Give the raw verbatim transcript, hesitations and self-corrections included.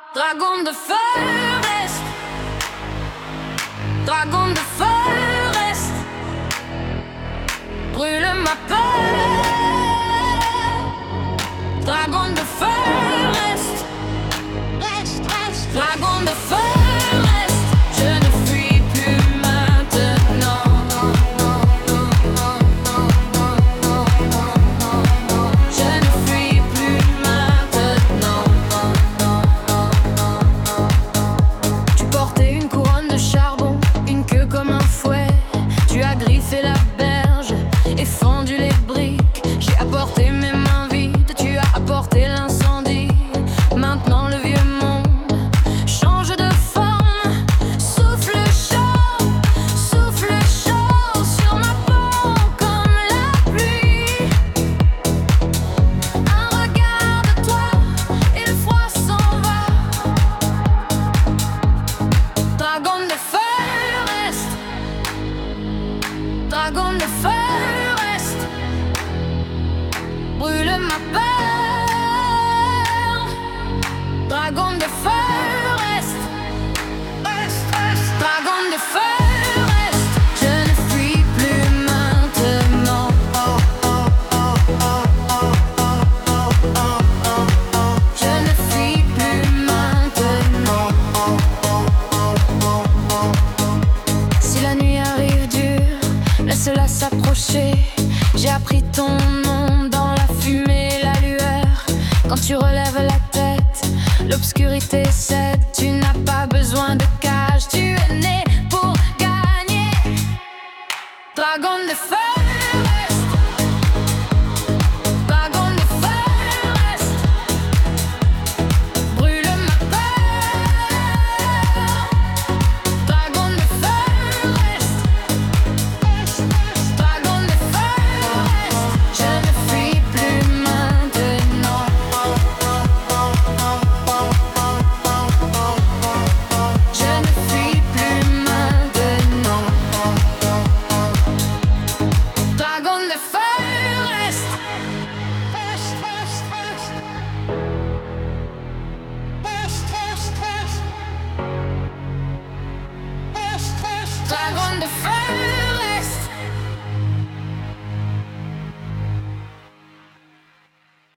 Dragon de feu reste, dragon de feu reste, brûle ma peur. Dragon de feu reste, reste, reste, dragon de feu reste. Je ne fuis plus maintenant. Je ne fuis plus maintenant. Tu portais une couronne de charbon, une queue comme un fouet. Tu as griffé la berge et fendu les briques. J'ai apporté mes mains vides, tu as apporté l'incendie. Maintenant le vieux monde change de forme. Souffle chaud, souffle chaud sur ma peau comme la pluie. Un regard de toi et le froid s'en va. Dragon de feu reste, dragon de feu reste, brûle ma peur. Dragon de feu reste, reste, reste, dragon de feu reste. Je ne fuis plus maintenant. Je ne fuis plus maintenant. Si la nuit arrive dure, laisse-la s'approcher. J'ai appris ton nom dans la fumée et la lueur. Quand tu relèves la tête, l'obscurité cède. Tu n'as pas besoin de cage, tu es né pour gagner. Dragon de feu.